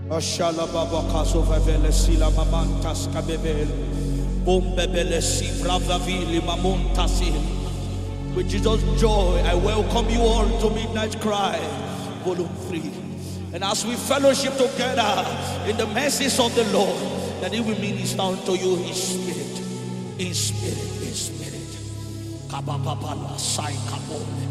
Ashala baba kaso vevele sila mamantas kabebel. Bombebele si brava vili mamontasil. With Jesus' joy, I welcome you all to Midnight Cry, Volume 3. And as we fellowship together in the mercies of the Lord, that He will minister unto you His Spirit, His Spirit, His Spirit. Kabababala sai kabole.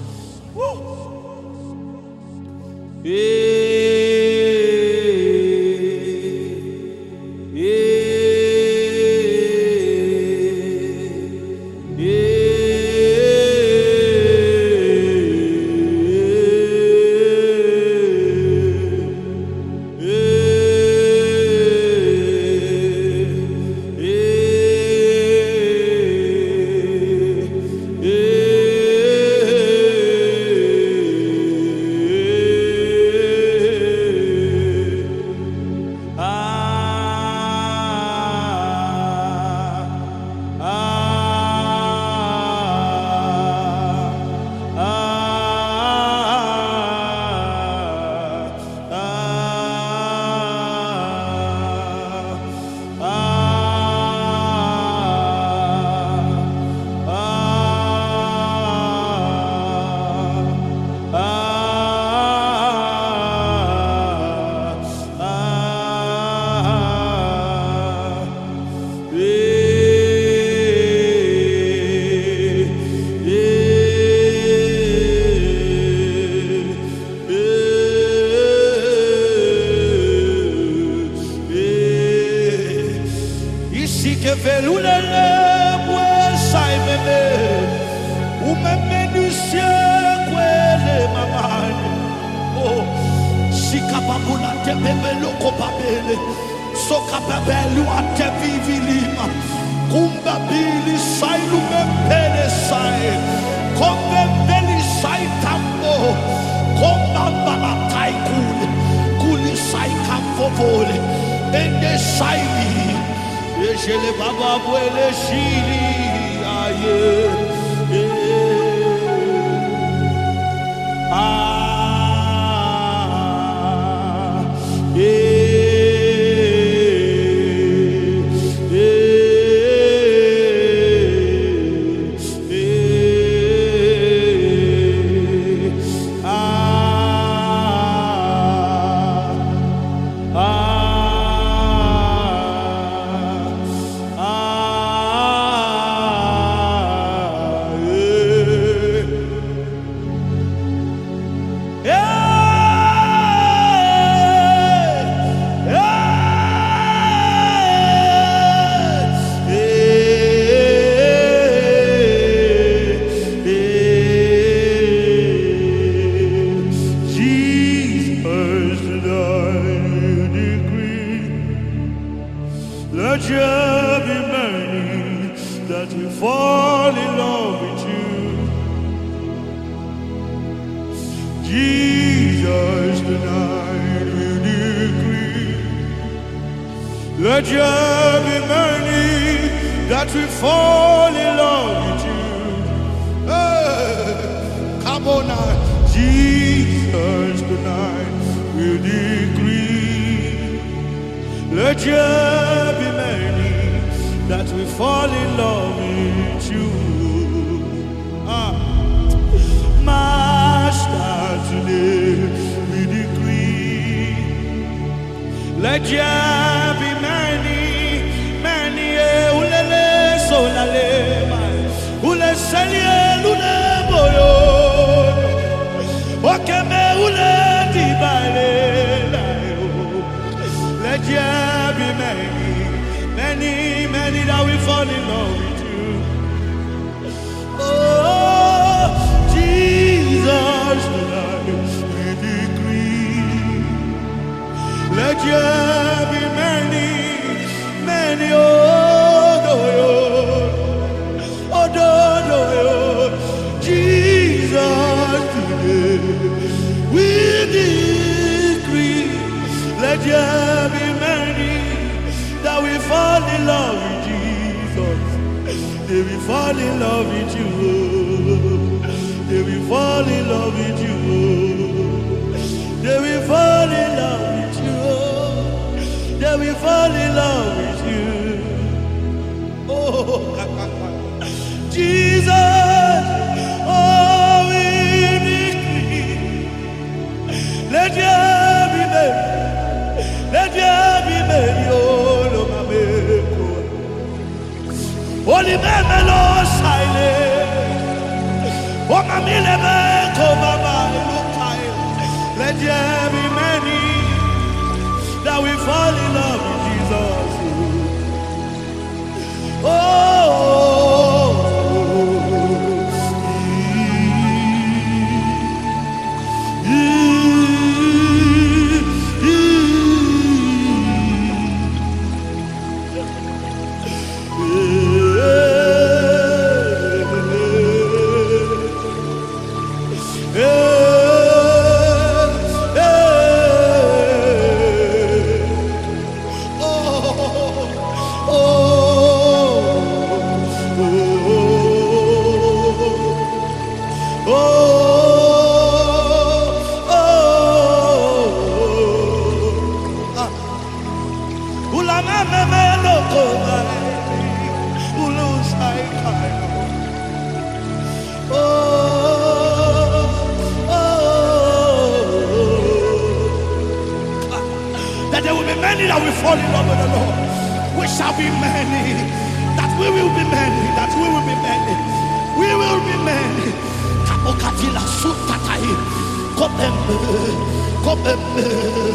They will fall in love with you. They will fall in love with you. They will fall in love with you. that we fall in love with you. Oh, Jesus, oh, we decree, let your be made, let your be made, oh, no, Holy Memelo silent, oh, Mamile Meko, Mama, let there be many that we fall in love with Jesus. That there will be many that will fall in love with the Lord. We shall be many. That we will be many. That we will be many. We will be many. Kapokatila sutatai. Kopembe. Kopembe.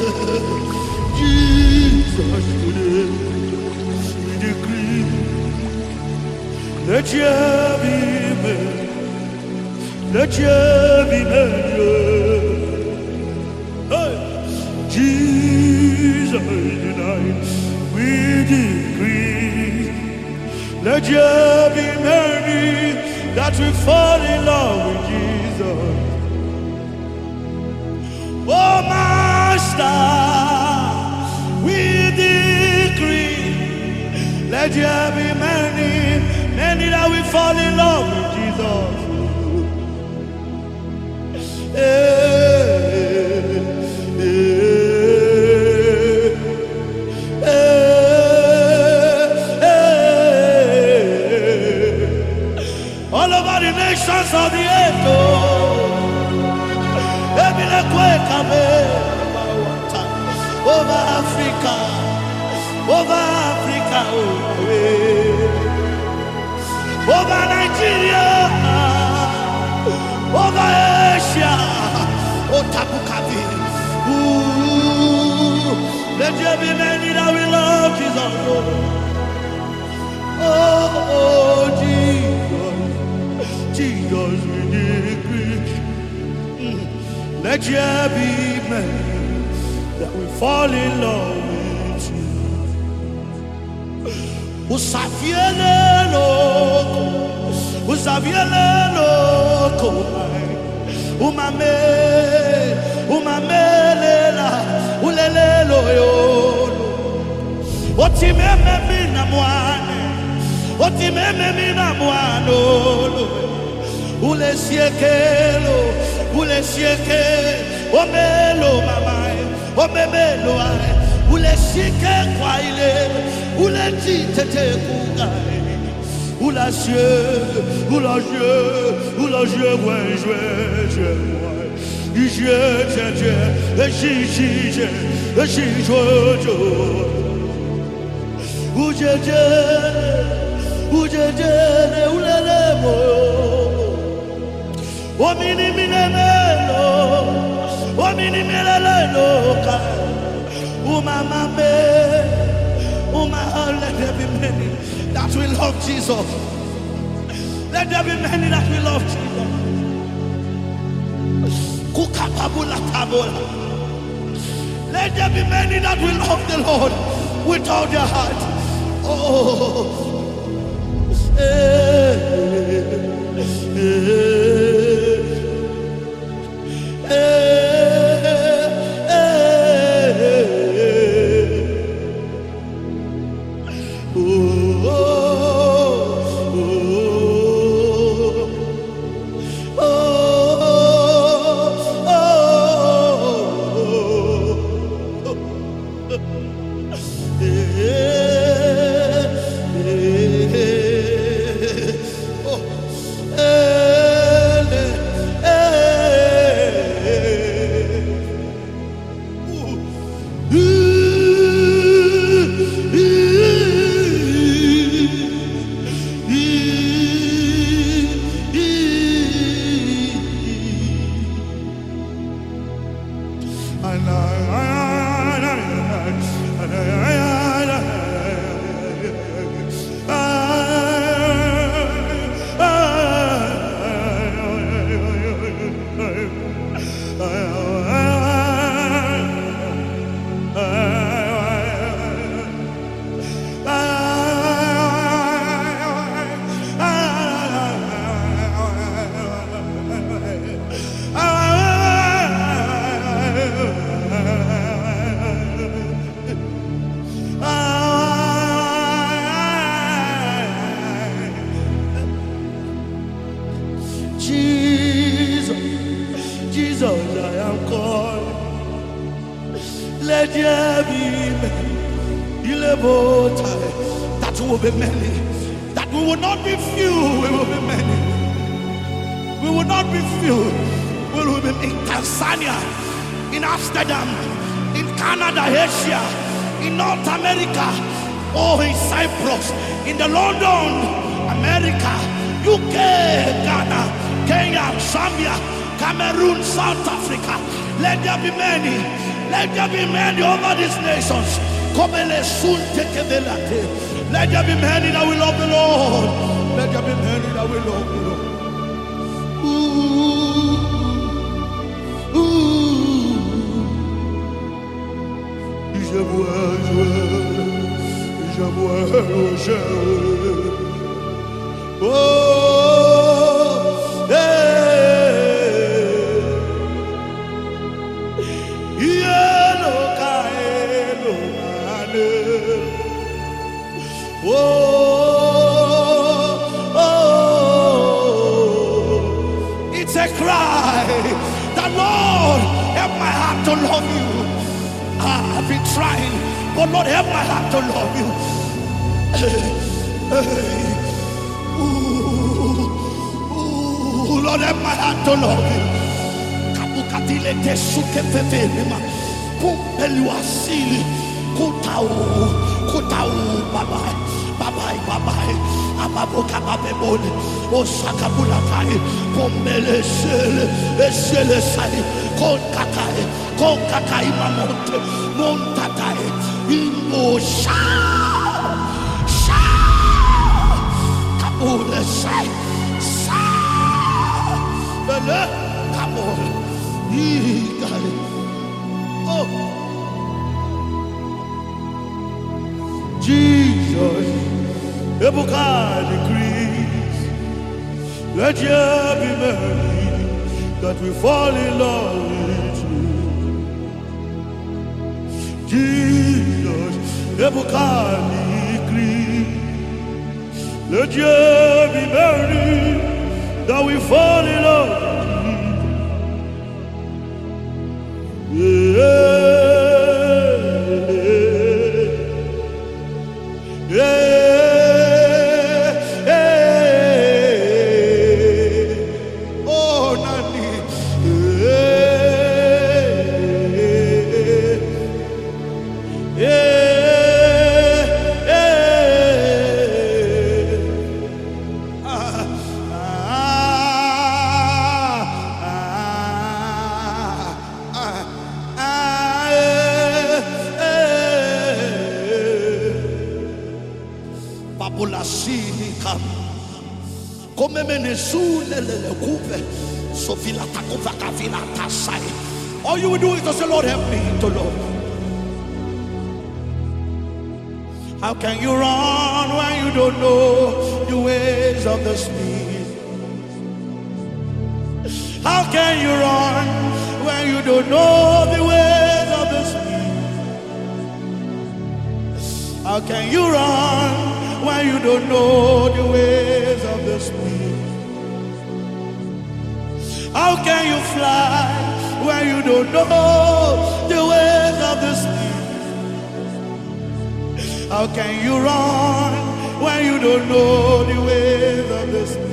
Jesus today we decree. Let your be many. Let your be many. Hey. Jesus tonight we decree, let you be many that we fall in love with Jesus. Oh Master, we decree, let you be many, many that we fall in love with Jesus. All over the nations of the earth, over Africa, over Nigeria, over Asia, Otabukabi. Let there be many that will love Jesus. Oh, Jesus, we decree. Let there be many that we fall in love with you. Usaviele loko, umamelela, ulelelo yolo. Otimeme mina mwane, ule sieke, omelo mamae, omemelo ae, ule sieke kwa ile, ule titete kugae, ula jeu, ouais, ujejele ulelemo omini minemelo omini melelo ka umamame let there be many that will love Jesus. Let there be many that will love Jesus. Kukapabula tabola. Let there be many that will love the Lord with all their heart. Oh, That will be many. That we will not be few, we will be many. We will not be few. We will be in Tanzania, in Amsterdam, in Canada, Asia, in North America, in Cyprus, in the London, America, UK, Ghana, Kenya, Zambia, Cameroon, South Africa. Let there be many. Let there be many over these nations. Let there be many that will love the Lord. Let there be many that will love the Lord. It's a cry that, Lord, help my heart to love you. I've been trying, but Lord, help my heart to love you. Lord, help my heart to love you. Kabukatile tesuke fevelima, kumpelu asili, kutau, babai. Babai, ababoka babebole, osakabulakai, pombele sele sali, konkakai mamonte, montatai, imbo sha, kabule sai, bele kabule, igali, Jesus. Ebuka decrees, let there be many that we fall in love with you. Jesus, Ebuka decrees, let there be many that we fall in love with you. Yeah. All you will do is to say, Lord, help me to love. How can you run when you don't know the ways of the Spirit? How can you run when you don't know the ways of the Spirit? How can you run when you don't know the ways of the Spirit? How can you fly when you don't know the ways of the Spirit? How can you run when you don't know the ways of the Spirit?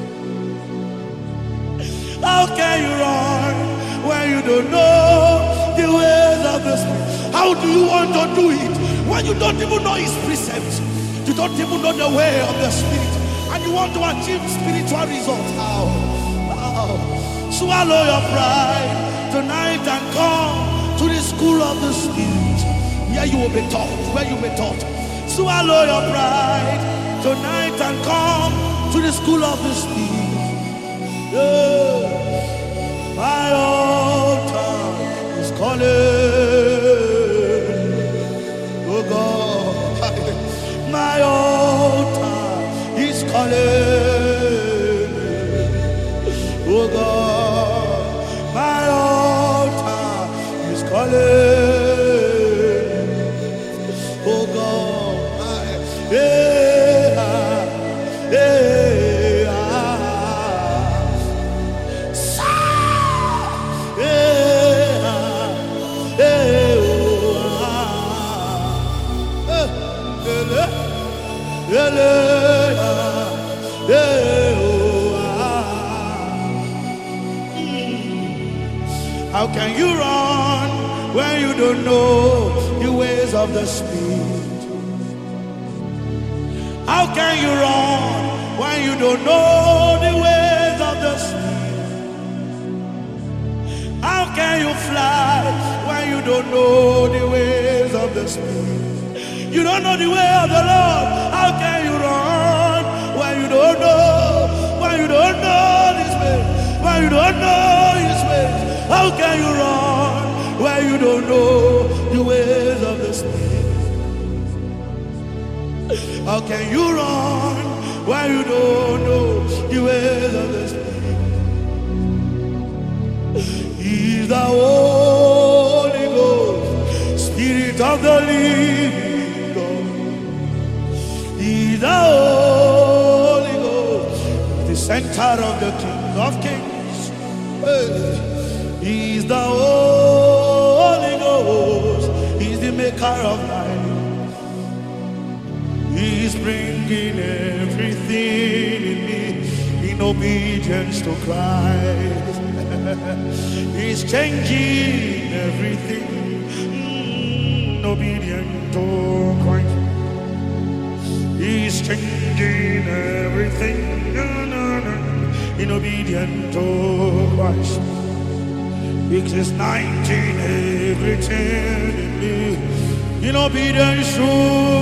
How can you run when you don't know the ways of the Spirit? How do you want to do it when you don't even know His precepts? You don't even know the way of the Spirit, and you want to achieve spiritual results. How? Swallow your pride tonight and come to the school of the Spirit. Here you will be taught, where you will be taught. Swallow your pride tonight and come to the school of the Spirit. Yeah. My altar is calling. Oh God, my altar is calling. Oh God, my altar is calling. Oh God, how can you run when you don't know the ways of the Spirit? How can you run when you don't know the ways of the Spirit? How can you fly when you don't know the ways of the Spirit? You don't know the way of the Lord. How can you run when you don't know? When you don't know His way? When you don't know His ways? How can you run when you don't know the ways of the Spirit? How can you run when you don't know the ways of the Spirit? He's the Holy Ghost, Spirit of the living God. He's the Holy Ghost, the center of the King of Kings. He's the Holy Ghost, He's the maker of life. He's bringing everything in me in obedience to Christ. He's changing everything in obedience to Christ. He's changing everything in obedience to Christ. He's 19 everything in me in obedience to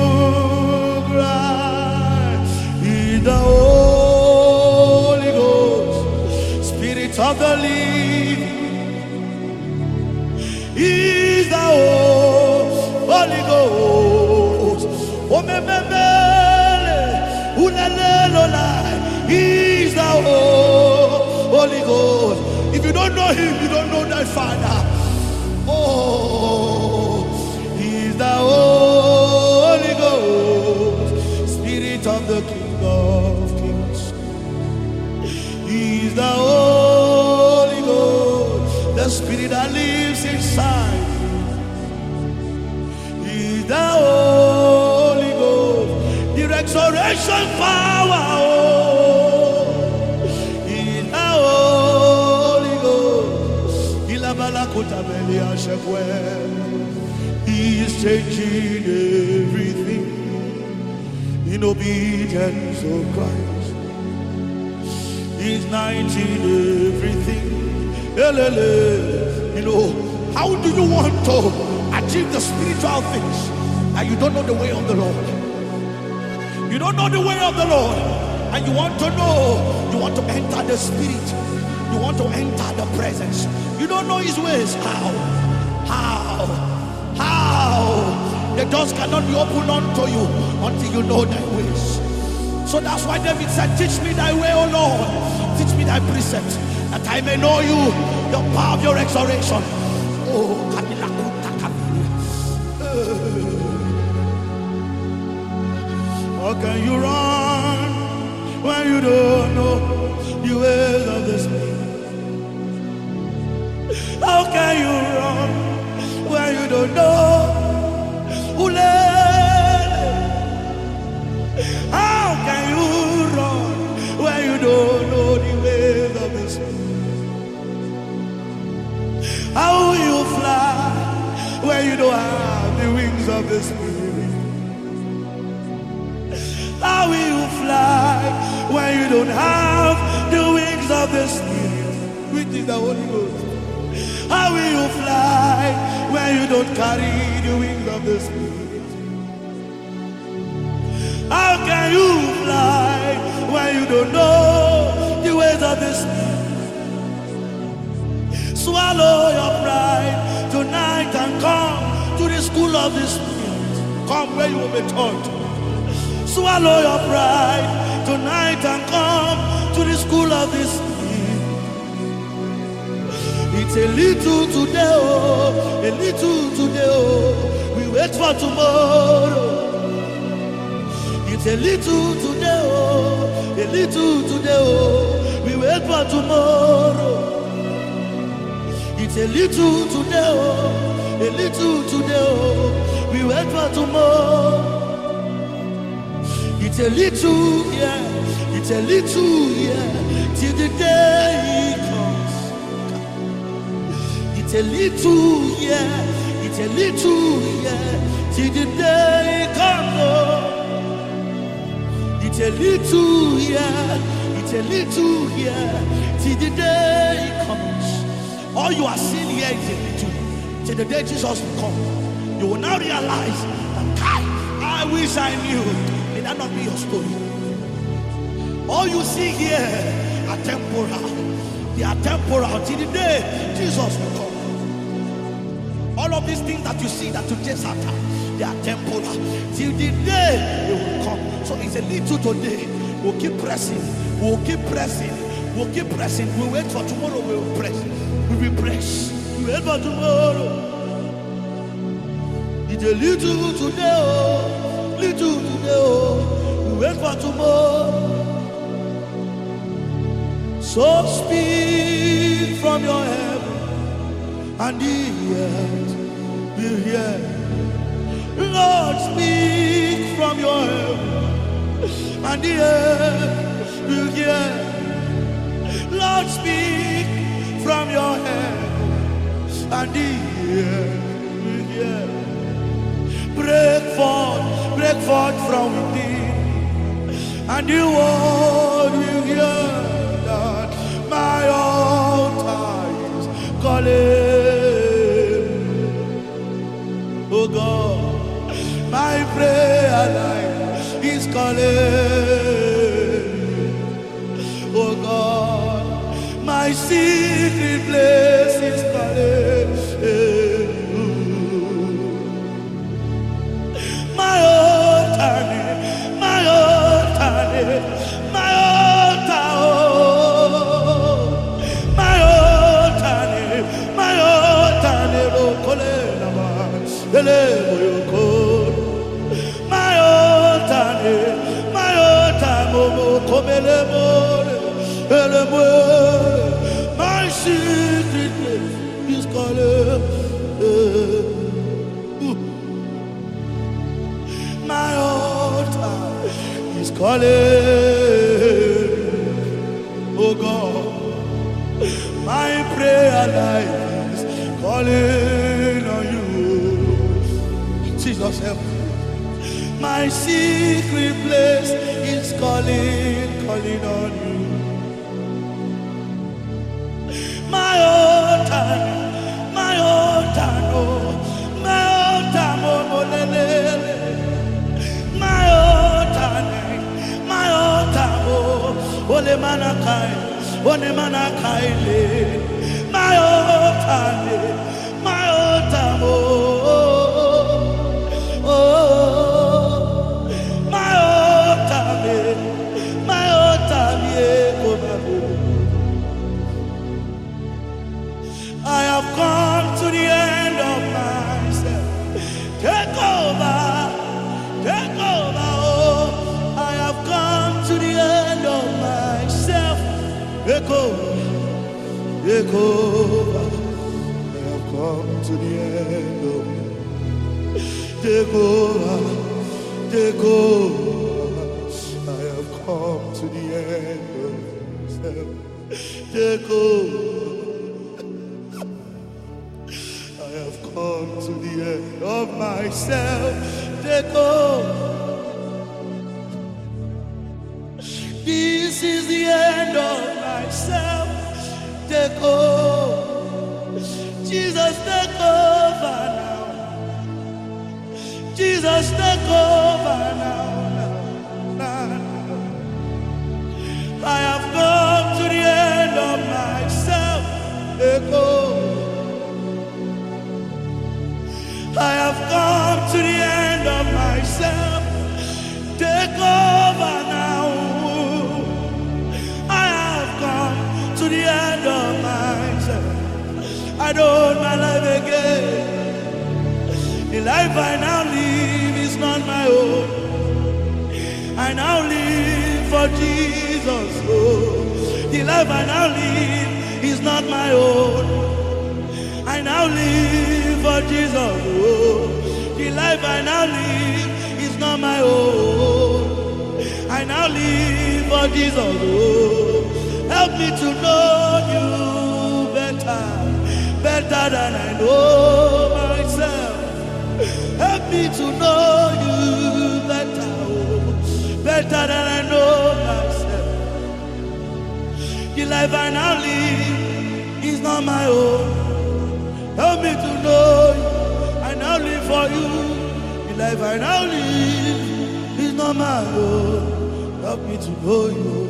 Christ. He's the Holy Ghost, Spirit of the living. He's the Holy Ghost. He's the Holy Ghost. If you don't know Him, you don't know thy Father. Oh, He's the Holy Ghost, Spirit of the King of Kings. He's the Holy Ghost, the Spirit that lives inside. He's the Holy Ghost, the resurrection power. He's the Holy Ghost. He's changing everything in obedience to Christ. He's 19 everything. You know, how do you want to achieve the spiritual things and you don't know the way of the Lord? You don't know the way of the Lord, and you want to know, you want to enter the Spirit, you want to enter the presence. You don't know His ways. How? The doors cannot be opened unto you until you know thy ways. So that's why David said, teach me thy way, O Lord. Teach me thy precepts, that I may know you, the power of your resurrection. Oh, how can you run when you don't know the ways of the Spirit? How can you run when you don't know? wings of the Spirit? How will you fly when you don't have the wings of the Spirit? Which is the Holy Ghost. How will you fly when you don't carry the wings of the Spirit? How can you fly when you don't know the ways of the Spirit? Swallow your pride tonight and come to the school of the Spirit. Come where you will be taught. Swallow your pride tonight and come to the school of the Spirit. It's a little today, oh, a little today, oh. We wait for tomorrow. It's a little today, oh, a little today, oh. We wait for tomorrow. It's a little today, oh, a little today, oh. We wait for tomorrow. It's a little, yeah, it's a little, yeah, till the day comes. It's a little, yeah, it's a little, yeah, till the day comes. Oh. It's a little, yeah, it's a little, yeah, till the day comes. All you are seeing here is a little, till the day Jesus will come. You will now realize that I wish I knew. May that not be your story. All you see here are temporal. They are temporal till the day Jesus will come. All of these things that you see that you chase after, they are temporal till the day they will come. So it's a little today. We'll keep pressing. We'll keep pressing. We'll keep pressing. We'll wait for tomorrow. We will press. We will press. We wait for tomorrow. It's a little today, oh, little today, oh. We wait for tomorrow. So speak from your heaven, and the earth will hear. Lord, speak from your heaven, and the earth will hear. Lord, speak from your heaven, and the earth will hear. Break forth from within, and the world will hear that my altar is calling. Oh God, my prayer life is calling. Oh God, my secret place is calling. My altar, my altar, my altar, oh, my altar, my altar, oh, my altar, my secret is calling. My altar is calling. Oh God, my prayer life is calling on you. Jesus help me. My secret place is calling on you. My altar, no, my altar, no, lele. My altar, oh, ole manakai, le. My altar, oh, oh, my altar, I have come to the end of myself. Take over, oh. I have come to the end of myself. Take over. I have come to the end of myself. Take over. I have come to the end of myself. Take over. I have come to the end. end of myself. Take over. This is the end of myself. Take over. Jesus, take over now. Jesus, take over now. I have come to the end of myself. Take over. I have come to the end of myself. Take over now. I have come to the end of myself. I don't want my life again. The life I now live is not my own. I now live for Jesus. Oh, the life I now live is not my own. I now live for Jesus. Oh, the life I now live is not my own. I now live for Jesus. Oh, help me to know you better, better than I know myself. Help me to know you better, oh, better than I know myself. The life I now live is not my own. Help me to know you. I now live for you. The life I now live is not my own. Help me to know you.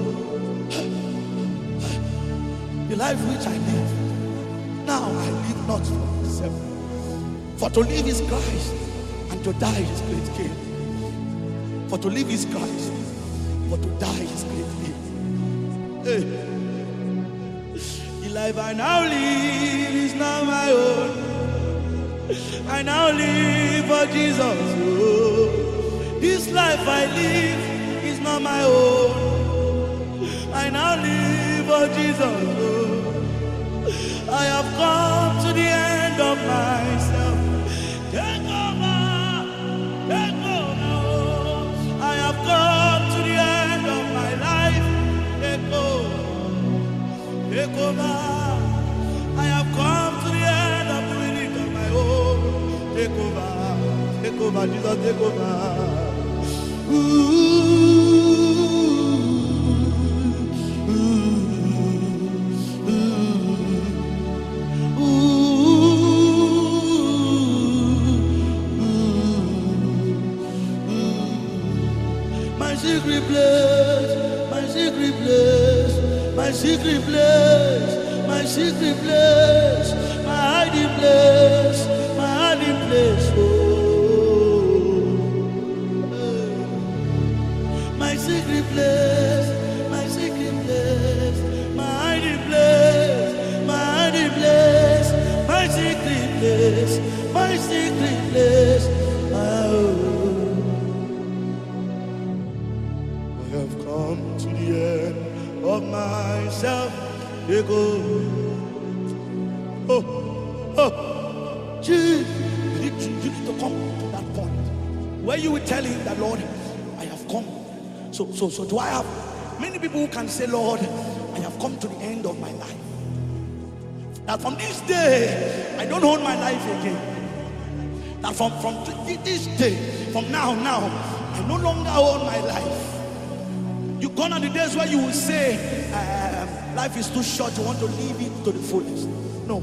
The life which I live, now I live not for myself. For to live is Christ, and to die is great gain. For to live is Christ, for to die is great gain. Hey. The life I now live is not my own. I now live for Jesus. Oh, this life I live is not my own. I now live for Jesus. Oh, I have come to the end of myself. Take over, take over. I have come to the end of my life. Take over, take over. I have come to the end of doing it on my own. Take over, Jesus, take over. My secret place, my secret place, my secret place, my secret place, my hiding place, my hiding place. Oh, my secret place, my secret place, my hiding place, my hiding place, my secret place, my secret place. Oh. I have come to the end of myself. They go. Oh, oh, gee. You need to come to that point where you will tell him that, Lord, I have come. So do I have many people who can say, Lord, I have come to the end of my life. That from this day, I don't own my life again. That from this day, from now, I no longer own my life. You've gone on the days where you will say, life is too short, you want to live it to the fullest. No.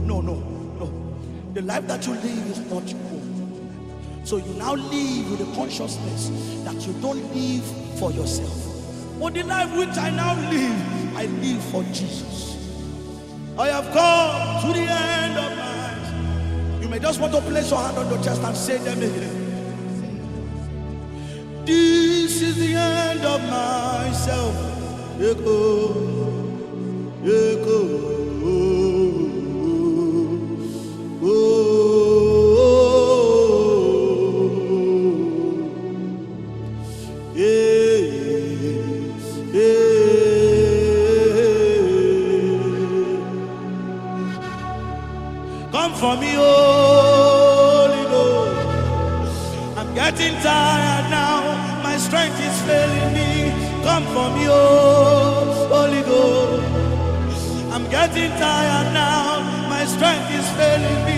The life that you live is not your own. So you now live with the consciousness that you don't live for yourself. But the life which I now live, I live for Jesus. I have come to the end of my... You may just want to place your hand on your chest and say them again. This is the end of myself. Echo. Come for me, Holy Ghost. I'm getting tired now. My strength is failing me. Come for me, oh Holy Ghost. I'm getting tired now. My strength is failing me.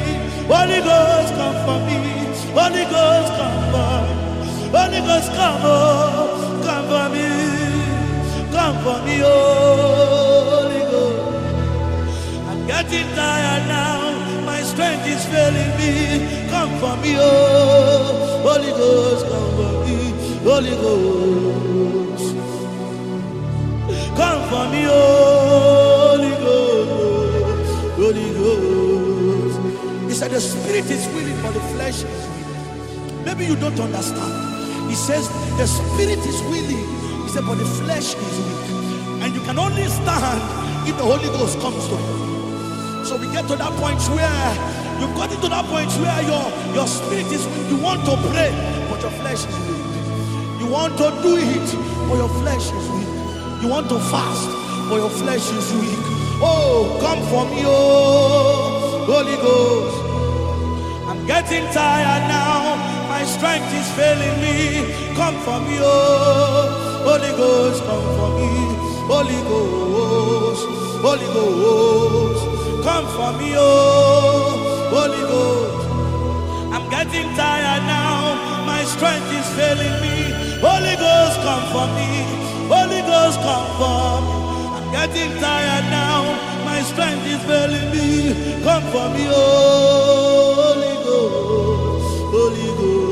Holy Ghost, come for me. Holy Ghost, come for me. Holy Ghost, come, oh, come for me. Come for me, Holy Ghost. I'm getting tired now. My strength is failing me. Come for me, oh, Holy Ghost, come for me. Holy Ghost, come for me, Holy Ghost. Holy Ghost. He said the spirit is willing, but the flesh is weak. Maybe you don't understand. He says the spirit is willing. He said, but the flesh is weak. And you can only stand if the Holy Ghost comes to you. So we get to that point where you've got into that point where your spirit is weak. You want to pray, but your flesh is weak. You want to do it, but your flesh is weak. You want to fast, but your flesh is weak. Oh, come for me, oh, Holy Ghost. I'm getting tired now. My strength is failing me. Come for me, oh, Holy Ghost, come for me. Holy Ghost, Holy Ghost, come for me, oh, Holy Ghost. I'm getting tired now. My strength is failing me. Holy Ghost, come for me. Holy Ghost, come for me. I'm getting tired now. My strength is failing me. Come for me, oh, Holy Ghost. Holy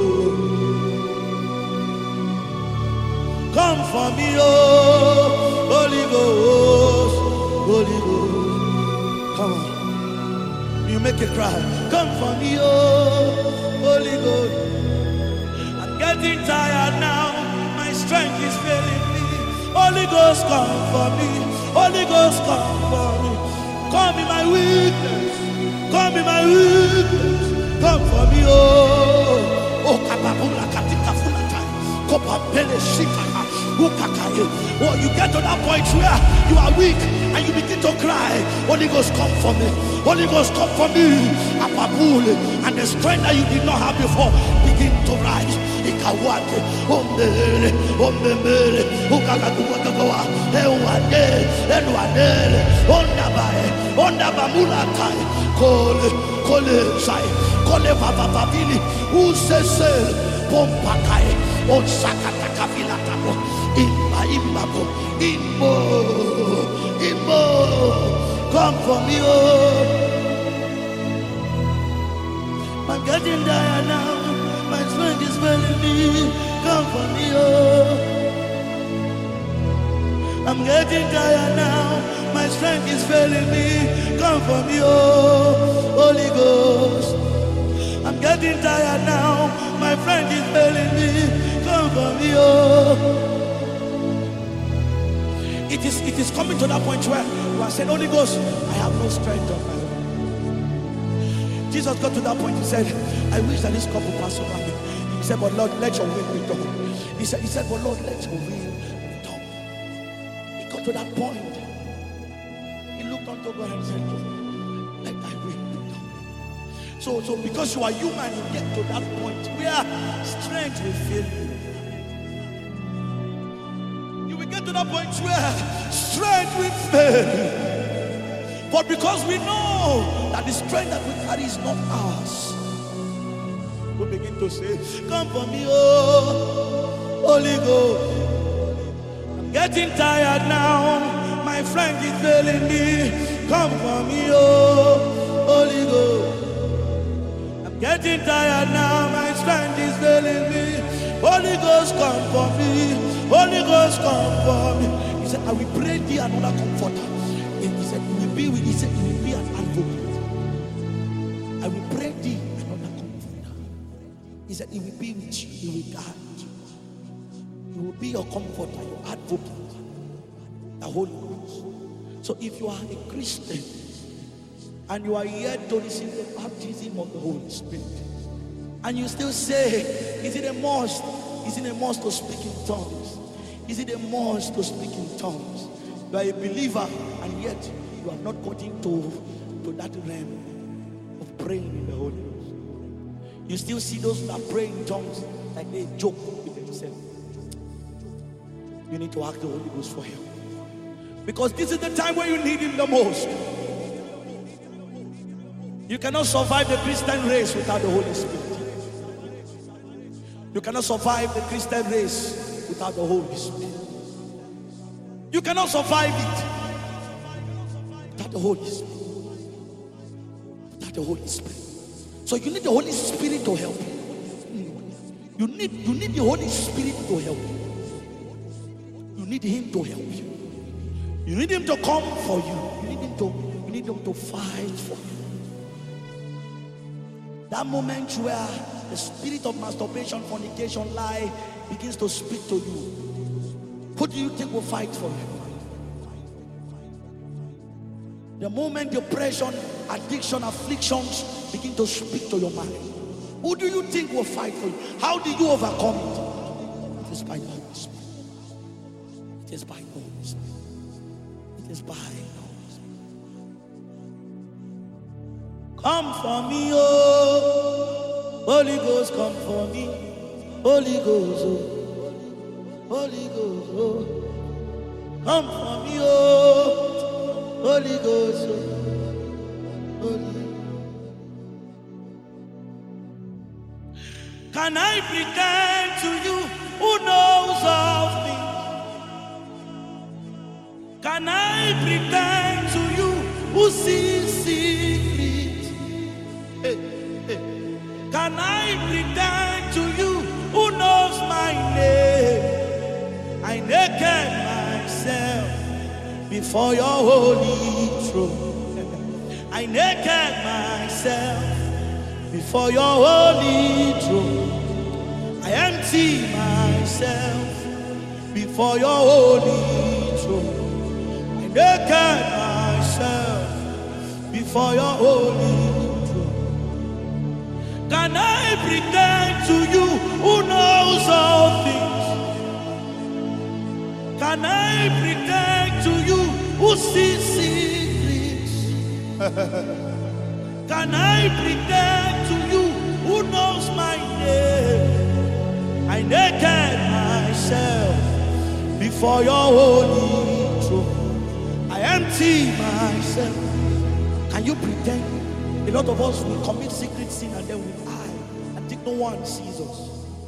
Ghost. Come for me, oh, Holy Ghost. Holy Ghost. Come on. You make it cry. Come for me, oh, Holy Ghost. Getting tired now, my strength is failing me. Holy Ghost, come for me. Holy Ghost, come for me. Come in my weakness. Come in my weakness. Come for me, oh. Oh, kapabula katika fulata. Kopapele shika. Oh, you get to that point where you are weak and you begin to cry. Holy Ghost, come for me. Holy Ghost, come for me. And the strength that you did not have before begin to rise. Ikawate, ombele, ombele, ukakakuwakawa, ewane, ewane, ondabae, ondabamulakai, kole sai, kole vavavavili, usese, pompakai, onsakatakafilatapo, imbako, imbo, come for me, oh. I'm getting tired now. My strength is failing me. Come for me, oh. I'm getting tired now. My strength is failing me. Come for me, oh, Holy Ghost. I'm getting tired now. My strength is failing me. Come for me, oh. It is coming to that point where you are saying, Holy Ghost, I have no strength of my own. Jesus got to that point. He said, I wish that this cup would pass over me. He said, but Lord, let your will be done. He said, but Lord, let your will be done. He got to that point. He looked unto God and said, let thy will be done. So because you are human, you get to that point where strength will fail you. You will get to that point where strength will fail. But because we know that the strength that we carry is not ours, we begin to say, come for me, oh, Holy Ghost. I'm getting tired now. My friend is failing me. Come for me, oh, Holy Ghost. I'm getting tired now. My strength is failing me. Holy Ghost, come for me. Holy Ghost, come for me. He said, I will pray thee another comforter. He said, he will be with, he said, he will be an advocate. I will pray thee another comforter. He said, he will be with you, he will guide you. He will be your comforter, your advocate, the Holy Ghost. So if you are a Christian and you are yet to receive the baptism of the Holy Spirit, and you still say, is it a must? Is it a must to speak in tongues? Is it a must to speak in tongues? You are a believer and yet you have not got into that realm of praying in the Holy Ghost. You still see those that pray in tongues like they joke with themselves. You need to ask the Holy Ghost for help. Because this is the time where you need him the most. You cannot survive the Christian race without the Holy Spirit. You cannot survive the Christian race without the Holy Spirit. You cannot survive it without the Holy Spirit. Without the Holy Spirit. So you need the Holy Spirit to help you. You need the Holy Spirit to help you. You need Him to help you. You need Him to come for you. You need Him to fight for you. That moment where the spirit of masturbation, fornication, lie begins to speak to you, who do you think will fight for you? The moment depression, addiction, afflictions begin to speak to your mind, who do you think will fight for you? How do you overcome it? It is by the Holy Spirit. It is by the Holy Spirit. It is by the Holy Spirit. Come for me, oh Holy Ghost, come for me. Holy Ghost, oh Holy Ghost, oh come for me, oh Holy Ghost, oh Holy. Can I pretend to you who knows all things? Can I pretend to you who sees secrets? Hey, hey. Can I pretend to you who knows my name? I naked myself before your holy throne. I naked myself before your holy throne. I empty myself before your holy throne. I naked myself before your holy throne. Can I pretend to you who knows all things? Can I pretend to you who sees secrets? Can I pretend to you who knows my name? I naked myself before your holy throne. I empty myself. Can you pretend? A lot of us will commit secret sin and then we hide and think no one sees us.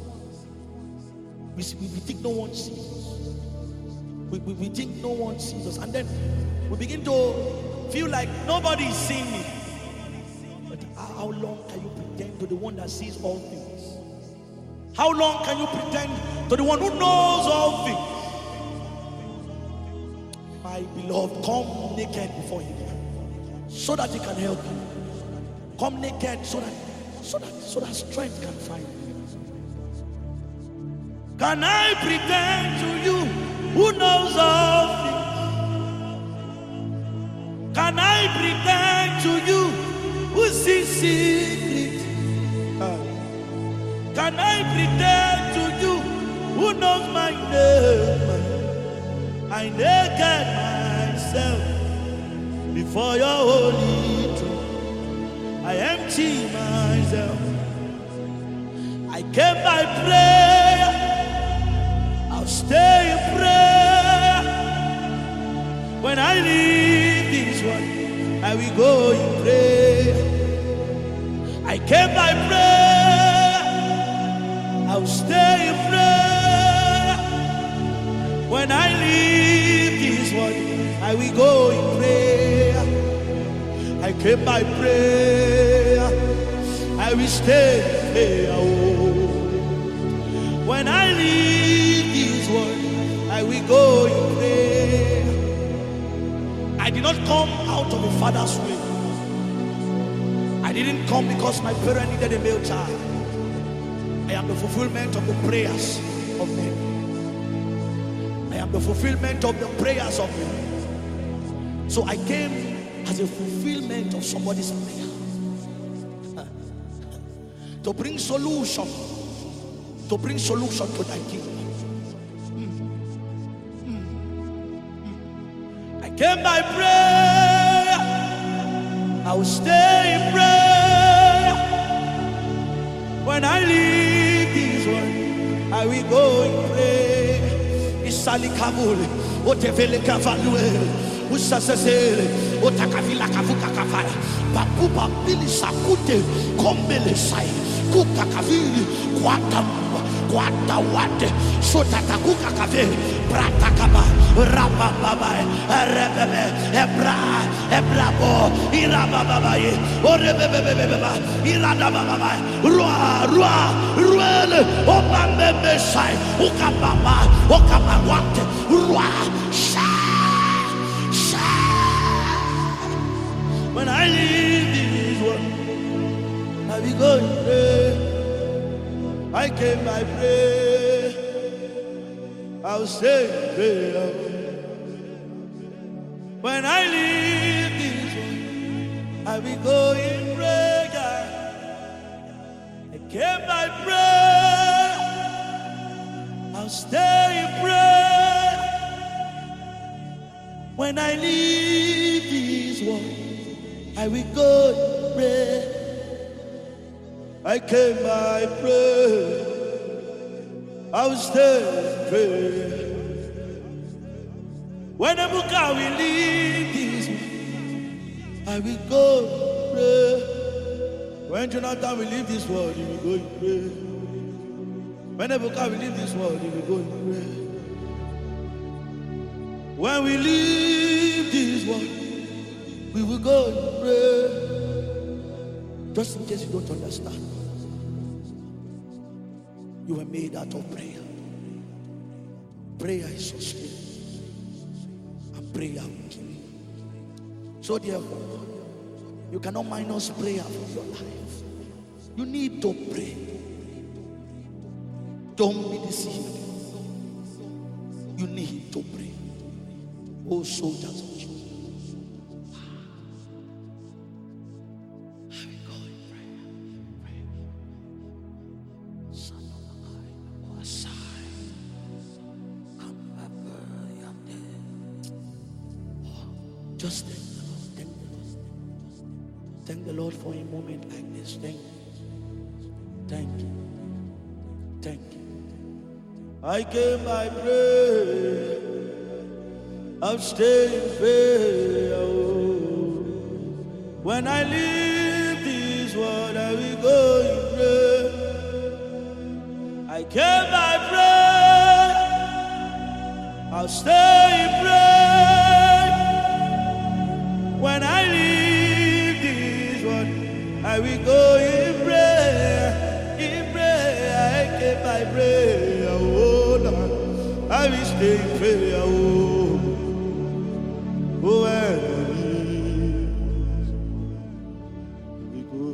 We think no one sees us. We think no one sees us, and then we begin to feel like nobody is seeing me. But how long can you pretend to the one that sees all things? How long can you pretend to the one who knows all things? My beloved, come naked before Him so that He can help you. Come naked so that strength can find you. Can I pretend to you who knows all things? Can I pretend to you who sees secrets? Can I pretend to you who knows my name? I naked myself before your holy throne. I empty myself. I came by prayer. I'll stay in prayer. When I leave this one, I will go in prayer. I came by prayer. I'll stay in prayer. When I leave this one, I will go in prayer. I came by prayer. I will stay in prayer. Oh. When I leave this world, I will go in prayer. I did not come out of a father's way. I didn't come because my parent needed a male child. I am the fulfillment of the prayers of men. I am the fulfillment of the prayers of men. So I came as a fulfillment of somebody's prayer. To bring solution. To bring solution to thy kingdom. I came by prayer. I will stay in prayer. When I leave this world, I will go in prayer. Isali Kabul, Otevele Kavalue. usasesele otakavila kavuka kafaya papupa bili sakute kombele sai kukakavili kwata wate sotatakuka kaveli pratakaba rabababa rebebe ebrabo irababaye orebebebeba iradababa ruele obambebe sai ukabawate sha. When I leave this world, I will go and pray. I came, I pray. I'll stay and pray. When I leave this world, I will go in prayer. I came, I pray. I'll stay and pray. When I leave this world, I will go and pray. I came by prayer. I will stay and pray. When the book I will leave this world, I will go and pray. When Jonathan will leave this world, he will go and pray. When the book I will leave this world, he will go and pray. When we leave this world, we will go and pray. Just in case you don't understand, you were made out of prayer. Prayer is sustained, and prayer will kill you. So therefore, you cannot minus prayer from your life. You need to pray. Don't be deceived. You need to pray. Oh, soldiers of Jesus. Just thank the Lord for a moment like this. Thank you. I came, I pray. I'll stay in prayer. When I leave this world, I will go in prayer. I came, I pray. I'll stay in prayer. When I leave this world, I will go in prayer. In prayer, I came, I pray. Oh Lord, I will stay in prayer. Oh, when we go.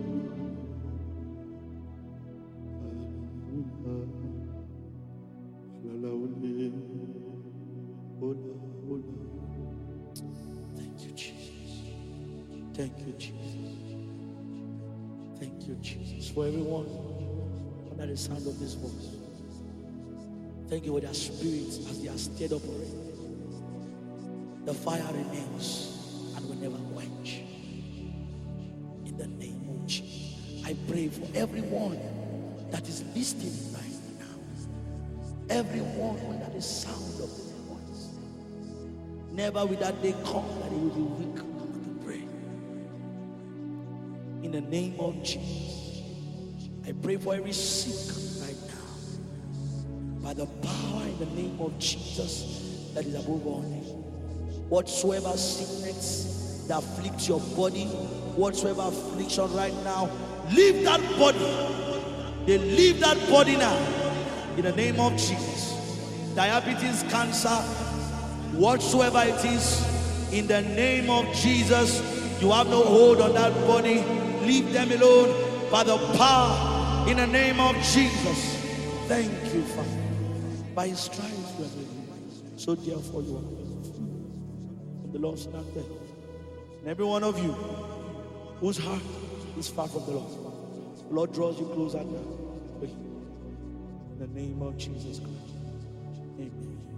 Thank you, Jesus. Thank you, Jesus. Thank you, Jesus. For everyone under the sound of this voice, thank you for their spirits as they are stirred up already. The fire remains and will never quench. In the name of Jesus, I pray for everyone that is listening right now. Everyone under the sound of this voice. Never will that day come that he will be weak to pray. In the name of Jesus, I pray for every sick right now. By the power in the name of Jesus that is above all names. Whatsoever sickness that afflicts your body, whatsoever affliction right now, leave that body. They leave that body now. In the name of Jesus. Diabetes, cancer, whatsoever it is, in the name of Jesus, you have no hold on that body. Leave them alone by the power in the name of Jesus. Thank you, Father. By his stripes you are made. So therefore you are. The Lord stand there. And every one of you whose heart is far from the Lord draws you closer now. In the name of Jesus Christ. Amen.